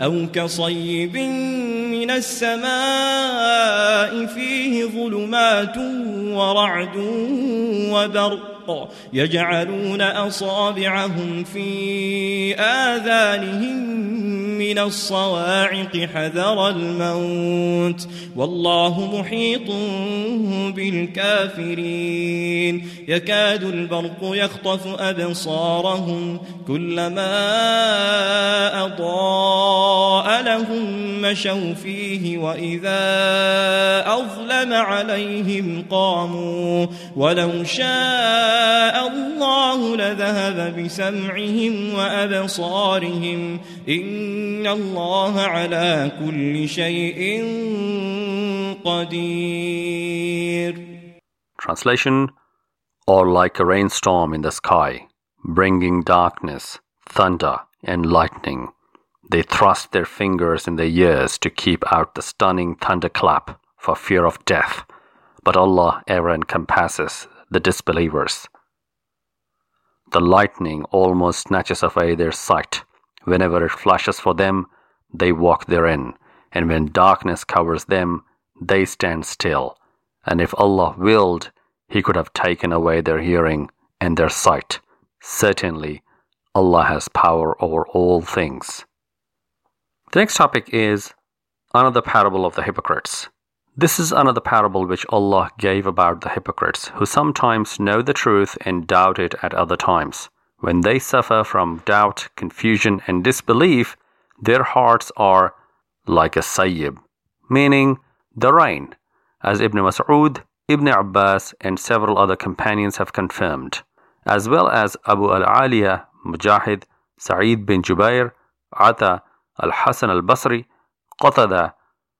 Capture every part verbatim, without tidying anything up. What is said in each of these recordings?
أو كصيب من السماء فيه ظلمات ورعد وبرق يجعلون أصابعهم في آذانهم من الصواعق حذر الموت والله محيط بالكافرين يكاد البرق يخطف أبصارهم كلما أضاء لهم مشوا فيه وإذا أظلم عليهم قاموا ولو شاء الله لذهب بسمعهم وأبصارهم إن الله على كل شيء قدير. Translation: or like a rainstorm in the sky, bringing darkness, thunder, and lightning. They thrust their fingers in their ears to keep out the stunning thunderclap for fear of death, but Allah ever encompasses the disbelievers. The lightning almost snatches away their sight. Whenever it flashes for them, they walk therein, and when darkness covers them, they stand still. And if Allah willed, He could have taken away their hearing and their sight. Certainly, Allah has power over all things. The next topic is another parable of the hypocrites. This is another parable which Allah gave about the hypocrites, who sometimes know the truth and doubt it at other times. When they suffer from doubt, confusion, and disbelief, their hearts are like a sayyib, meaning the rain, as Ibn Mas'ud, Ibn Abbas, and several other companions have confirmed, as well as Abu al-Aliya, Mujahid, Sa'id bin Jubair, Ata, Al-Hasan al-Basri, Qatada,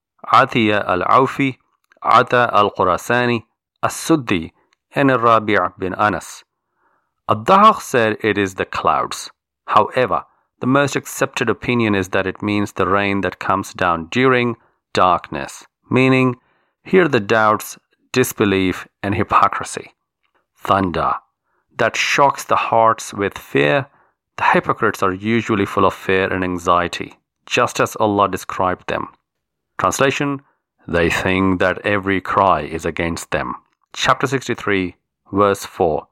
Atiyya al-Awfi, Ata al-Qurasani, As-Suddi, and Rabi' bin Anas. Ad-Dahaq said it is the clouds. However, the most accepted opinion is that it means the rain that comes down during darkness, meaning here the doubts, disbelief, and hypocrisy. Thunder, that shocks the hearts with fear. The hypocrites are usually full of fear and anxiety, just as Allah described them. Translation: they think that every cry is against them. Chapter sixty-three, verse four.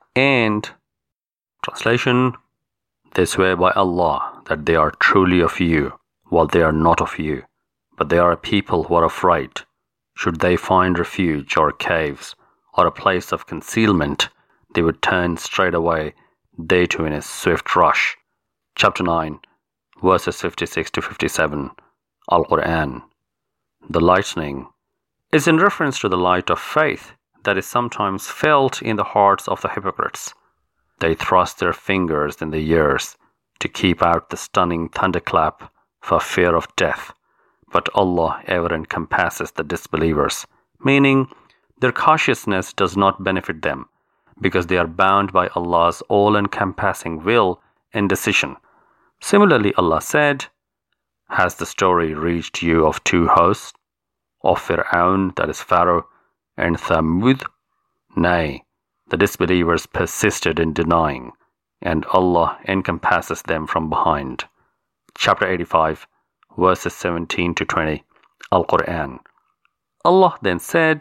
And, translation, they swear by Allah that they are truly of you, while they are not of you, but they are a people who are afraid. Should they find refuge or caves or a place of concealment, they would turn straight away, they too in a swift rush. Chapter nine, verses fifty-six to fifty-seven, Al-Quran. The lightning is in reference to the light of faith that is sometimes felt in the hearts of the hypocrites. They thrust their fingers in their ears to keep out the stunning thunderclap for fear of death, but Allah ever encompasses the disbelievers, meaning their cautiousness does not benefit them, because they are bound by Allah's all-encompassing will and decision. Similarly, Allah said, has the story reached you of two hosts, of Fir'aun, that is Pharaoh, and Thamud? Nay, the disbelievers persisted in denying, and Allah encompasses them from behind. Chapter eighty-five, verses seventeen to twenty, Al-Quran. Allah then said,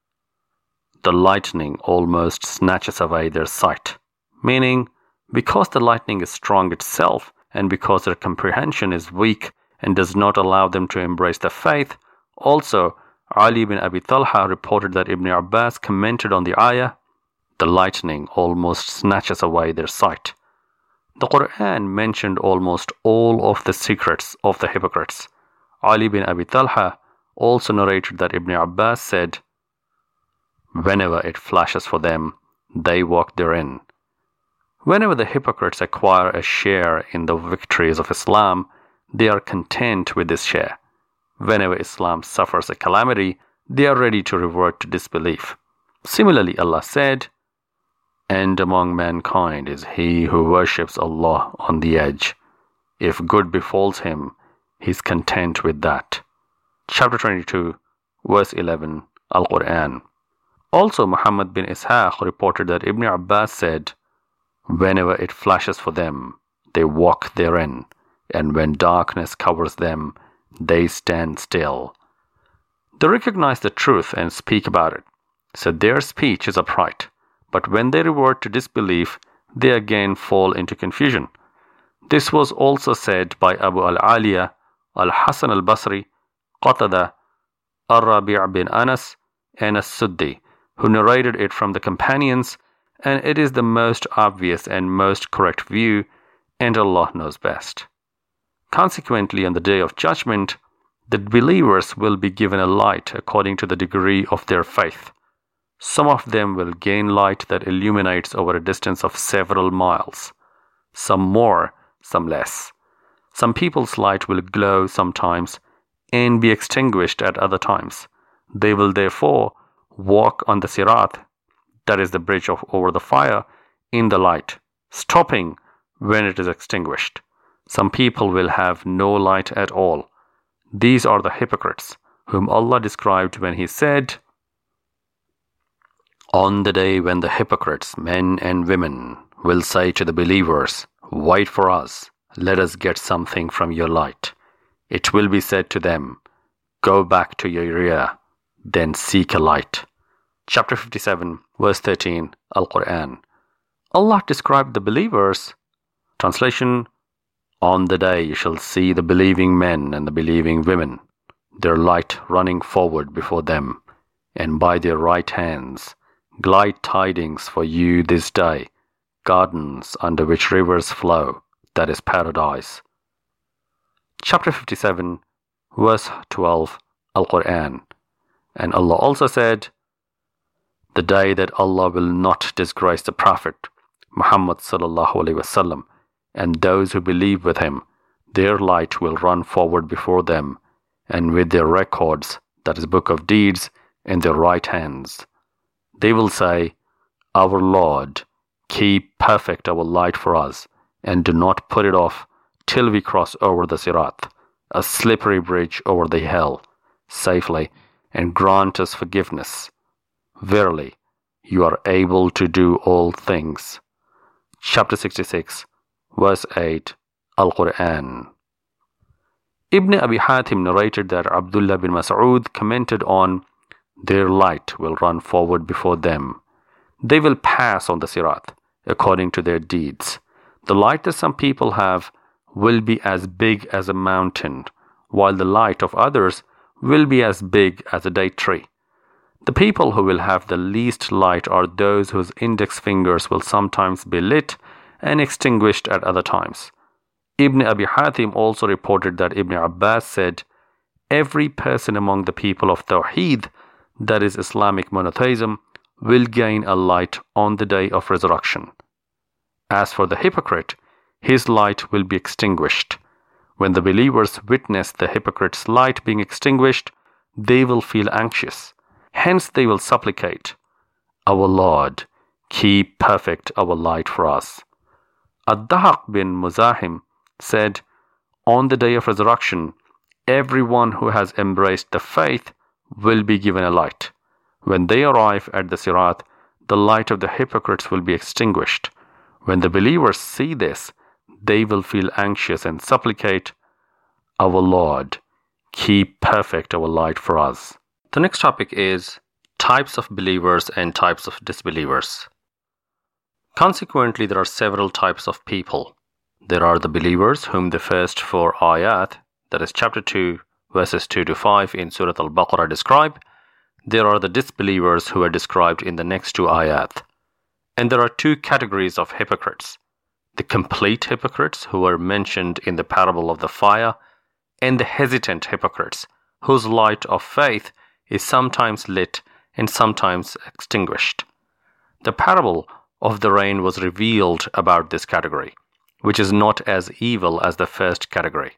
the lightning almost snatches away their sight, meaning because the lightning is strong itself, and because their comprehension is weak and does not allow them to embrace the faith. Also, Ali bin Abi Talha reported that Ibn Abbas commented on the ayah, the lightning almost snatches away their sight. The Quran mentioned almost all of the secrets of the hypocrites. Ali bin Abi Talha also narrated that Ibn Abbas said, whenever it flashes for them, they walk therein. Whenever the hypocrites acquire a share in the victories of Islam, they are content with this share. Whenever Islam suffers a calamity, they are ready to revert to disbelief. Similarly, Allah said, and among mankind is he who worships Allah on the edge. If good befalls him, he is content with that. Chapter twenty-two, verse eleven, Al-Quran. Also, Muhammad bin Ishaq reported that Ibn Abbas said, whenever it flashes for them, they walk therein, and when darkness covers them, they stand still. They recognize the truth and speak about it, so their speech is upright. But when they revert to disbelief, they again fall into confusion. This was also said by Abu al-Aliya, Al-Hasan al-Basri, Qatada, Ar-Rabi' bin Anas, and As-Suddi, who narrated it from the companions, and it is the most obvious and most correct view, and Allah knows best. Consequently, on the Day of Judgment, the believers will be given a light according to the degree of their faith. Some of them will gain light that illuminates over a distance of several miles, some more, some less. Some people's light will glow sometimes and be extinguished at other times. They will therefore walk on the Sirat, that is the bridge of, over the fire, in the light, stopping when it is extinguished. Some people will have no light at all. These are the hypocrites, whom Allah described when He said, "On the day when the hypocrites, men and women, will say to the believers, 'Wait for us, let us get something from your light,' it will be said to them, 'Go back to your rear, then seek a light.'" Chapter fifty-seven, verse thirteen, Al-Quran. Allah described the believers. Translation: On the day you shall see the believing men and the believing women, their light running forward before them, and by their right hands, glide tidings for you this day, gardens under which rivers flow, that is paradise. Chapter fifty-seven, verse twelve, Al-Quran. And Allah also said, "The day that Allah will not disgrace the Prophet, Muhammad sallallahu alaihi wasallam, and those who believe with him, their light will run forward before them, and with their records, that is book of deeds, in their right hands. They will say, 'Our Lord, keep perfect our light for us, and do not put it off till we cross over the Sirat, a slippery bridge over the hell, safely, and grant us forgiveness. Verily, you are able to do all things." Chapter sixty-six, verse eight, Al-Quran. Ibn Abi Hatim narrated that Abdullah bin Mas'ud commented on, "Their light will run forward before them. They will pass on the Sirat, according to their deeds. The light that some people have will be as big as a mountain, while the light of others will be as big as a date tree. The people who will have the least light are those whose index fingers will sometimes be lit and extinguished at other times." Ibn Abi Hatim also reported that Ibn Abbas said, "Every person among the people of Tawheed, that is Islamic monotheism, will gain a light on the day of resurrection. As for the hypocrite, his light will be extinguished. When the believers witness the hypocrite's light being extinguished, they will feel anxious. Hence they will supplicate, 'Our Lord, keep perfect our light for us.'" Ad-Dahaq bin Muzahim said, "On the day of resurrection, everyone who has embraced the faith will be given a light. When they arrive at the Sirat, the light of the hypocrites will be extinguished. When the believers see this, they will feel anxious and supplicate, 'Our Lord, keep perfect our light for us.'" The next topic is types of believers and types of disbelievers. Consequently, there are several types of people. There are the believers whom the first four ayat, that is chapter two, verses two to five in Surah Al-Baqarah describe. There are the disbelievers who are described in the next two ayat. And there are two categories of hypocrites: the complete hypocrites who are mentioned in the parable of the fire, and the hesitant hypocrites whose light of faith is sometimes lit and sometimes extinguished. The parable of the rain was revealed about this category, which is not as evil as the first category.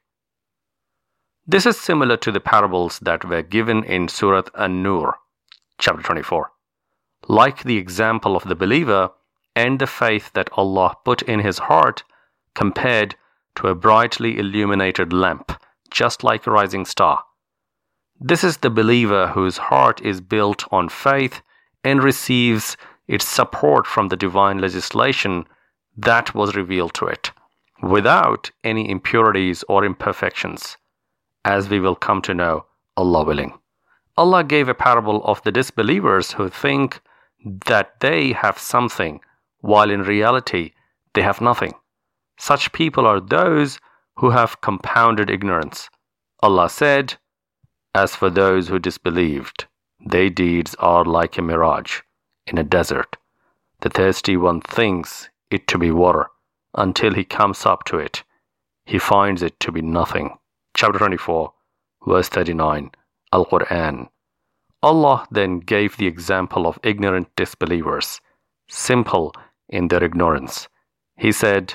This is similar to the parables that were given in Surah An-Nur, chapter twenty-four. Like the example of the believer and the faith that Allah put in his heart compared to a brightly illuminated lamp, just like a rising star. This is the believer whose heart is built on faith and receives its support from the divine legislation that was revealed to it. without any impurities or imperfections, as we will come to know, Allah willing. Allah gave a parable of the disbelievers who think that they have something, while in reality they have nothing. Such people are those who have compounded ignorance. Allah said, "As for those who disbelieved, their deeds are like a mirage in a desert. The thirsty one thinks it to be water. Until he comes up to it, he finds it to be nothing." Chapter twenty-four, verse thirty-nine, Al-Quran. Allah then gave the example of ignorant disbelievers, simple in their ignorance. He said,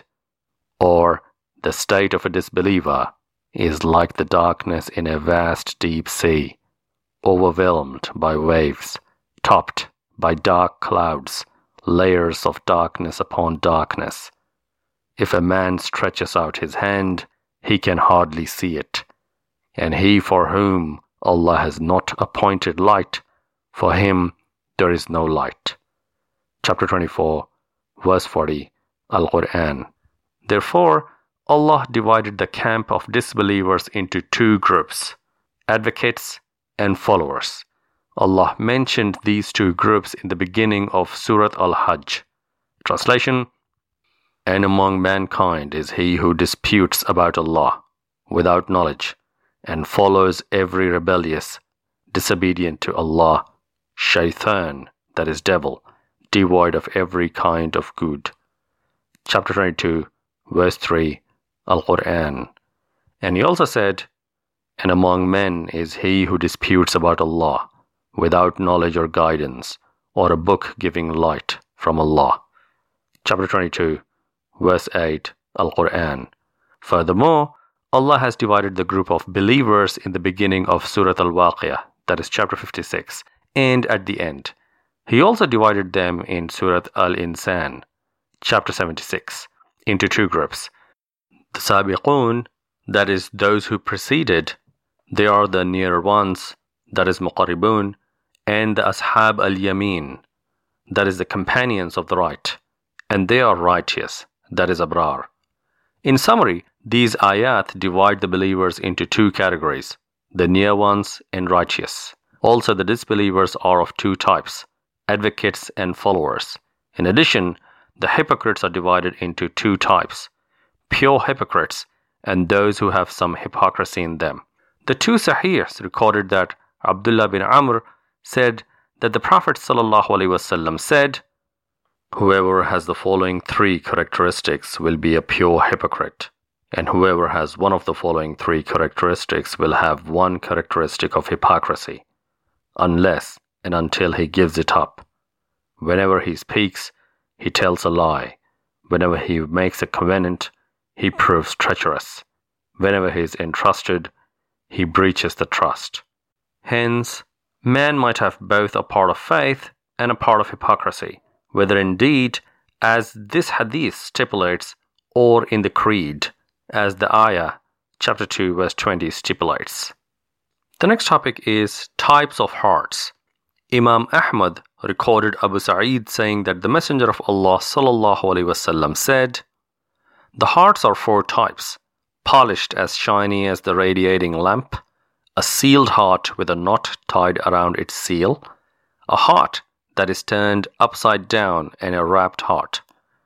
"Or the state of a disbeliever is like the darkness in a vast deep sea, overwhelmed by waves, topped by dark clouds, layers of darkness upon darkness. If a man stretches out his hand, he can hardly see it. And he for whom Allah has not appointed light, for him there is no light." Chapter twenty-four, verse forty, Al-Quran. Therefore, Allah divided the camp of disbelievers into two groups, advocates and followers. Allah mentioned these two groups in the beginning of Surat Al-Hajj. Translation: "And among mankind is he who disputes about Allah without knowledge and follows every rebellious, disobedient to Allah, shaitan, that is devil, devoid of every kind of good." Chapter twenty-two, verse three, Al-Quran. And he also said, "And among men is he who disputes about Allah without knowledge or guidance, or a book giving light from Allah." Chapter twenty-two, verse eight, Al-Quran. Furthermore, Allah has divided the group of believers in the beginning of Surat Al-Waqiyah, that is chapter fifty-six, and at the end. He also divided them in Surat Al-Insan, chapter seventy-six, into two groups. The Sabiqun, that is those who preceded, they are the nearer ones, that is Muqarribun, and the Ashab al-Yamin, that is the companions of the right, and they are righteous, that is Abrar. In summary, these ayat divide the believers into two categories, the near ones and righteous. Also, the disbelievers are of two types, advocates and followers. In addition, the hypocrites are divided into two types, pure hypocrites and those who have some hypocrisy in them. The two Sahirs recorded that Abdullah bin Amr said that the Prophet ﷺ said, "Whoever has the following three characteristics will be a pure hypocrite, and whoever has one of the following three characteristics will have one characteristic of hypocrisy, unless and until he gives it up. Whenever he speaks, he tells a lie. Whenever he makes a covenant, he proves treacherous. Whenever he is entrusted, he breaches the trust." Hence, man might have both a part of faith and a part of hypocrisy, whether indeed, as this hadith stipulates, or in the creed, as the ayah, chapter two, verse twenty stipulates. The next topic is types of hearts. Imam Ahmad recorded Abu Sa'id saying that the Messenger of Allah sallallahu alaihi wasallam said, "The hearts are four types, polished as shiny as the radiating lamp, a sealed heart with a knot tied around its seal, a heart that is turned upside down, and a wrapped heart.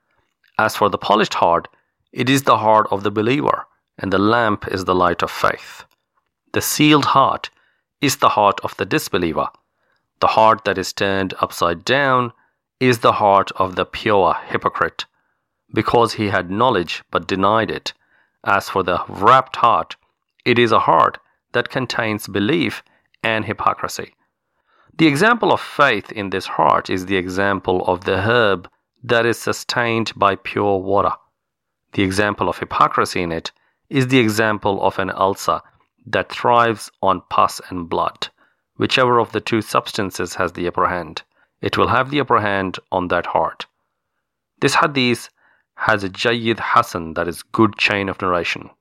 As for the polished heart, it is the heart of the believer, and the lamp is the light of faith. The sealed heart is the heart of the disbeliever. The heart that is turned upside down is the heart of the pure hypocrite, because he had knowledge but denied it. As for the wrapped heart, it is a heart that contains belief and hypocrisy. The example of faith in this heart is the example of the herb that is sustained by pure water. The example of hypocrisy in it is the example of an ulcer that thrives on pus and blood. Whichever of the two substances has the upper hand, it will have the upper hand on that heart." This hadith has a Jayyid Hasan, that is good chain of narration.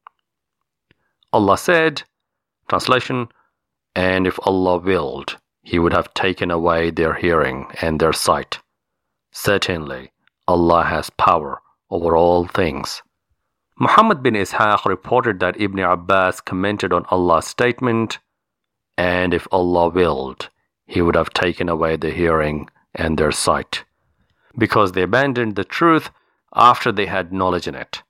Allah said, translation, "And if Allah willed, He would have taken away their hearing and their sight. Certainly, Allah has power over all things." Muhammad bin Ishaq reported that Ibn Abbas commented on Allah's statement, "And if Allah willed, He would have taken away the hearing and their sight, because they abandoned the truth after they had knowledge in it.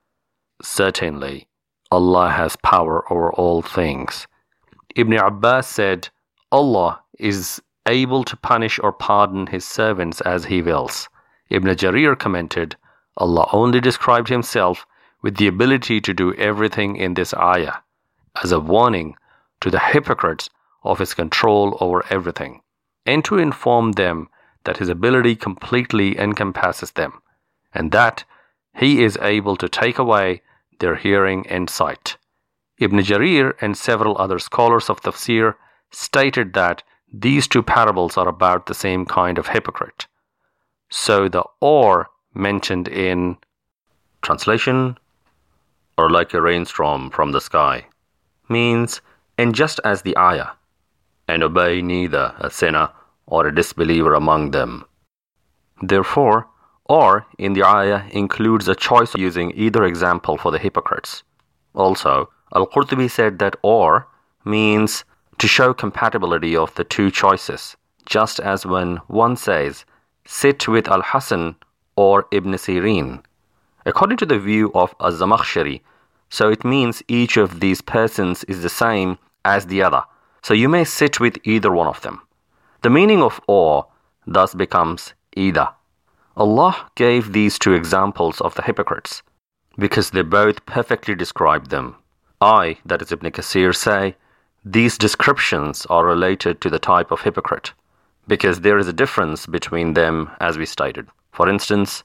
Certainly, Allah has power over all things." Ibn Abbas said, "Allah is able to punish or pardon His servants as He wills." Ibn Jarir commented, "Allah only described Himself with the ability to do everything in this ayah as a warning to the hypocrites of His control over everything, and to inform them that His ability completely encompasses them, and that He is able to take away their hearing and sight." Ibn Jarir and several other scholars of tafsir stated that these two parables are about the same kind of hypocrite. So the or mentioned in translation, or like a rainstorm from the sky, means, and just as the ayah, and obey neither a sinner or a disbeliever among them. Therefore, or in the ayah includes a choice of using either example for the hypocrites. Also, Al-Qurtubi said that or means to show compatibility of the two choices, just as when one says, "Sit with Al-Hasan or Ibn Sirin." According to the view of Az-Zamakhshari, so it means each of these persons is the same as the other, so you may sit with either one of them. The meaning of or thus becomes either. Allah gave these two examples of the hypocrites because they both perfectly describe them. I, that is Ibn Kathir, say these descriptions are related to the type of hypocrite because there is a difference between them, as we stated. For instance,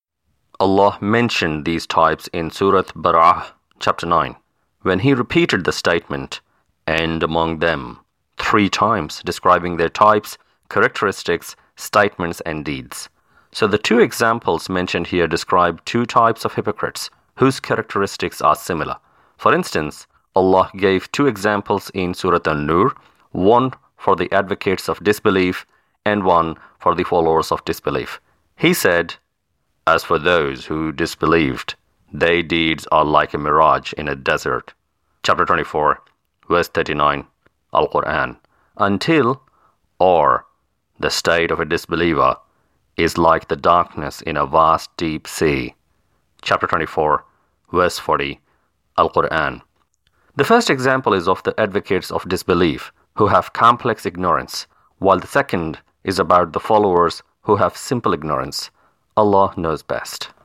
Allah mentioned these types in Surah Bara'ah, chapter nine, when He repeated the statement, "and among them," three times, describing their types, characteristics, statements, and deeds. So the two examples mentioned here describe two types of hypocrites whose characteristics are similar. For instance, Allah gave two examples in Surah An-Nur, one for the advocates of disbelief and one for the followers of disbelief. He said, "As for those who disbelieved, their deeds are like a mirage in a desert." Chapter twenty-four, verse thirty-nine, Al-Quran. Until, or, the state of a disbeliever is like the darkness in a vast deep sea. Chapter twenty-four, verse forty, Al-Quran. The first example is of the advocates of disbelief who have complex ignorance, while the second is about the followers who have simple ignorance. Allah knows best.